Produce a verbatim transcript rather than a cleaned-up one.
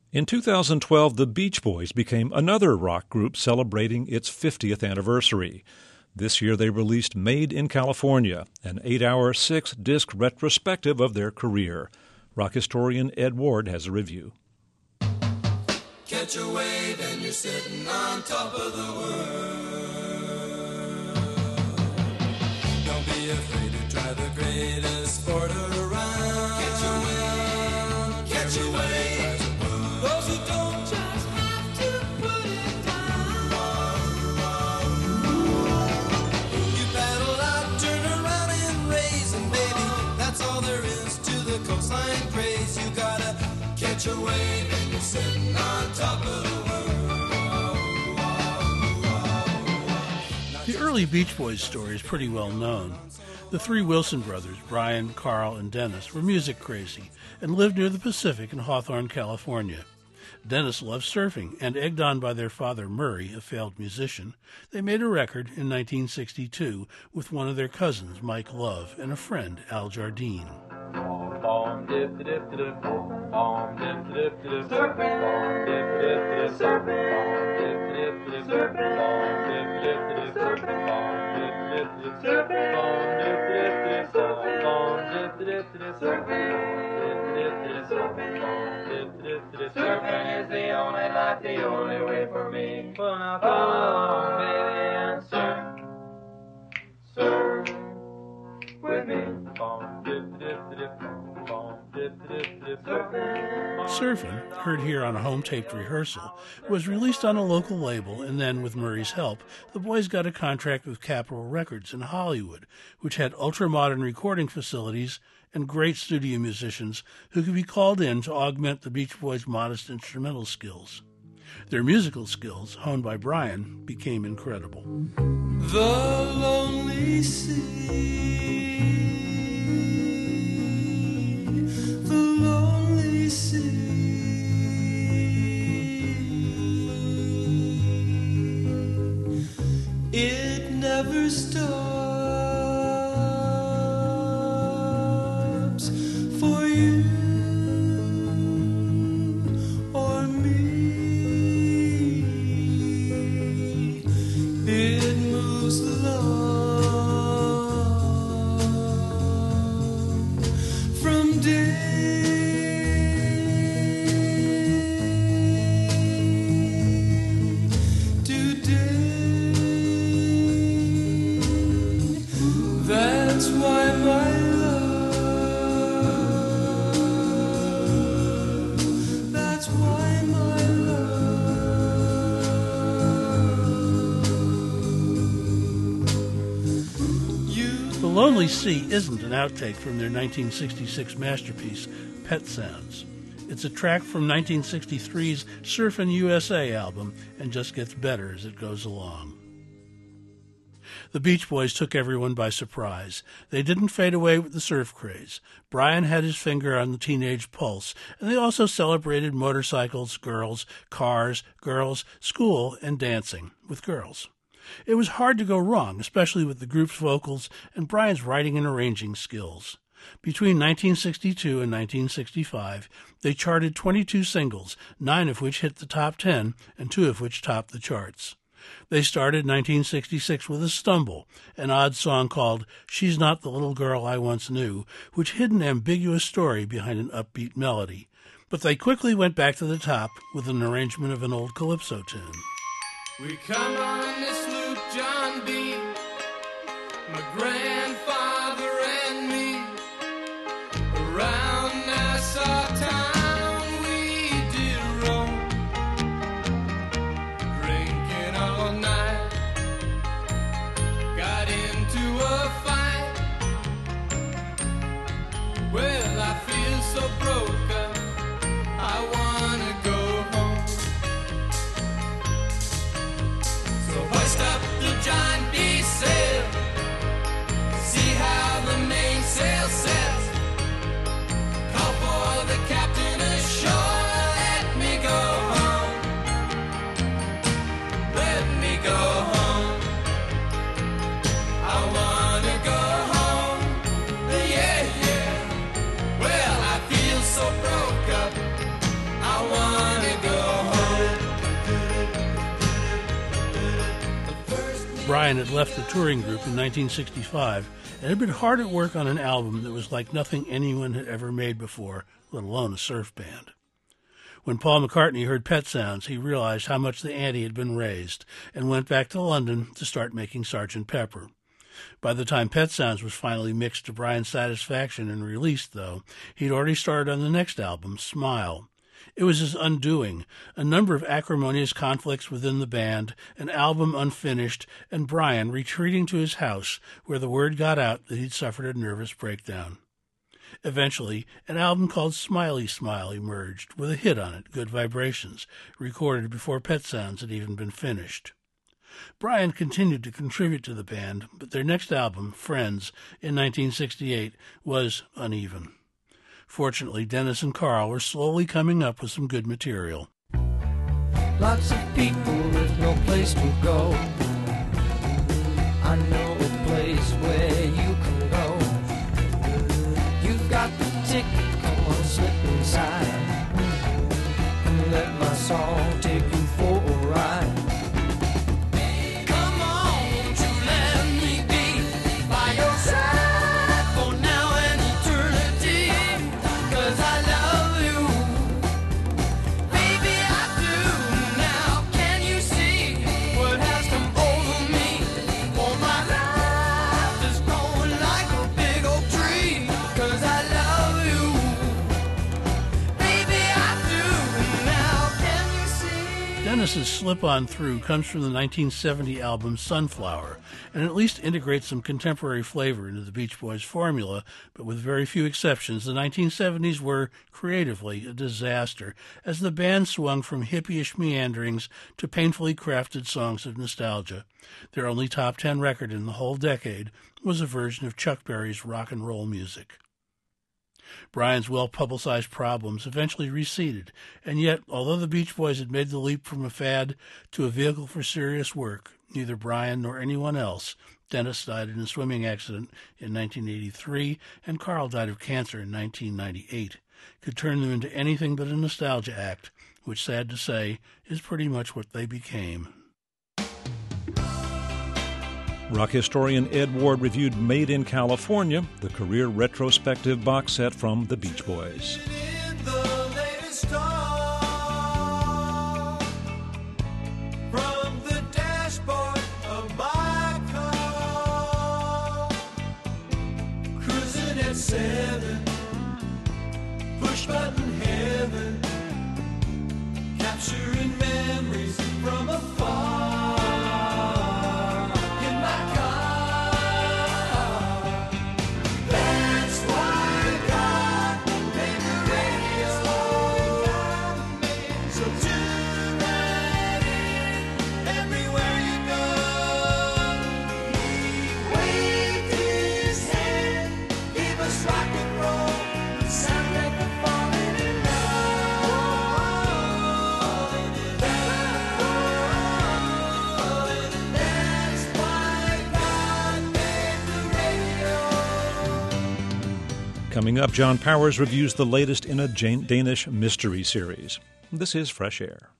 In two thousand twelve, the Beach Boys became another rock group celebrating its fiftieth anniversary. This year they released Made in California, an eight-hour, six-disc retrospective of their career. Rock historian Ed Ward has a review. Catch a wave and you're sitting on top of the world. Don't be afraid to try the greatest sport around. Catch a wave, catch a wave. Those who don't just have to put it down. You paddle out, turn around and raise, and baby, that's all there is to the coastline craze. You gotta catch a wave and you're sitting on top of the world. The early Beach Boys story is pretty well known. The three Wilson brothers, Brian, Carl, and Dennis, were music crazy and lived near the Pacific in Hawthorne, California. Dennis loved surfing, and egged on by their father Murray, a failed musician, they made a record in nineteen sixty-two with one of their cousins, Mike Love, and a friend, Al Jardine. Surfing is the only life, the only way for me. Well, now come along, baby, and surf, surf with me. Surfin', heard here on a home-taped rehearsal, was released on a local label, and then, with Murray's help, the boys got a contract with Capitol Records in Hollywood, which had ultra-modern recording facilities and great studio musicians who could be called in to augment the Beach Boys' modest instrumental skills. Their musical skills, honed by Brian, became incredible. The lonely sea, the lonely sea, it never stops for you or me. It moves along from day to day. That's why my love, that's why my love. You The Lonely Sea isn't an outtake from their nineteen sixty-six masterpiece, Pet Sounds. It's a track from nineteen sixty-three's Surfin' U S A album and just gets better as it goes along. The Beach Boys took everyone by surprise. They didn't fade away with the surf craze. Brian had his finger on the teenage pulse, and they also celebrated motorcycles, girls, cars, girls, school, and dancing with girls. It was hard to go wrong, especially with the group's vocals and Brian's writing and arranging skills. Between nineteen sixty-two and nineteen sixty-five, they charted twenty-two singles, nine of which hit the top ten, and two of which topped the charts. They started nineteen sixty-six with A Stumble, an odd song called She's Not the Little Girl I Once Knew, which hid an ambiguous story behind an upbeat melody. But they quickly went back to the top with an arrangement of an old calypso tune. We come on this sloop, John B., my grandfather and me, around Nassau town we did roam, drinking all night, got into a fight. Well, I feel so broken, I wanna go home. So hoist up the John B. sail, see how the mainsail sets, call for the captain. Brian had left the touring group in nineteen sixty-five and had been hard at work on an album that was like nothing anyone had ever made before, let alone a surf band. When Paul McCartney heard Pet Sounds, he realized how much the ante had been raised and went back to London to start making Sergeant Pepper. By the time Pet Sounds was finally mixed to Brian's satisfaction and released, though, he'd already started on the next album, Smile. It was his undoing, a number of acrimonious conflicts within the band, an album unfinished, and Brian retreating to his house, where the word got out that he'd suffered a nervous breakdown. Eventually, an album called Smiley Smile emerged, with a hit on it, Good Vibrations, recorded before Pet Sounds had even been finished. Brian continued to contribute to the band, but their next album, Friends, in nineteen sixty-eight, was uneven. Fortunately, Dennis and Carl were slowly coming up with some good material. Lots of people with no place to go. I know a place where you can go. You've got the ticket, come on, slip inside and let my song take you for a ride. Come on, won't you let me be by your side for now and eternity? 'Cause I love you, baby, I do. Now can you see what has come over me? For my life is growing like a big oak tree. 'Cause I love you, baby, I do. Now can you see? Dennis's Slip On Through comes from the nineteen seventy album Sunflower, and at least integrates some contemporary flavor into the Beach Boys formula, but with very few exceptions, the nineteen seventies were, creatively, a disaster, as the band swung from hippie-ish meanderings to painfully crafted songs of nostalgia. Their only top ten record in the whole decade was a version of Chuck Berry's rock and roll music. Brian's well-publicized problems eventually receded, and yet, although the Beach Boys had made the leap from a fad to a vehicle for serious work, neither Brian nor anyone else, Dennis died in a swimming accident in nineteen eighty-three, and Carl died of cancer in nineteen ninety-eight, could turn them into anything but a nostalgia act, which, sad to say, is pretty much what they became. Rock historian Ed Ward reviewed Made in California, the career retrospective box set from the Beach Boys. In the latest star, from the dashboard of my car, cruising at seven, push button heaven, capturing memories from afar. In my car, that's why God made the radio. So tune right in everywhere you go. He waved his hand, gave us rock and roll, sound like we're falling in love. That's why God made the radio. Coming up, John Powers reviews the latest in a Jan- Danish mystery series. This is Fresh Air.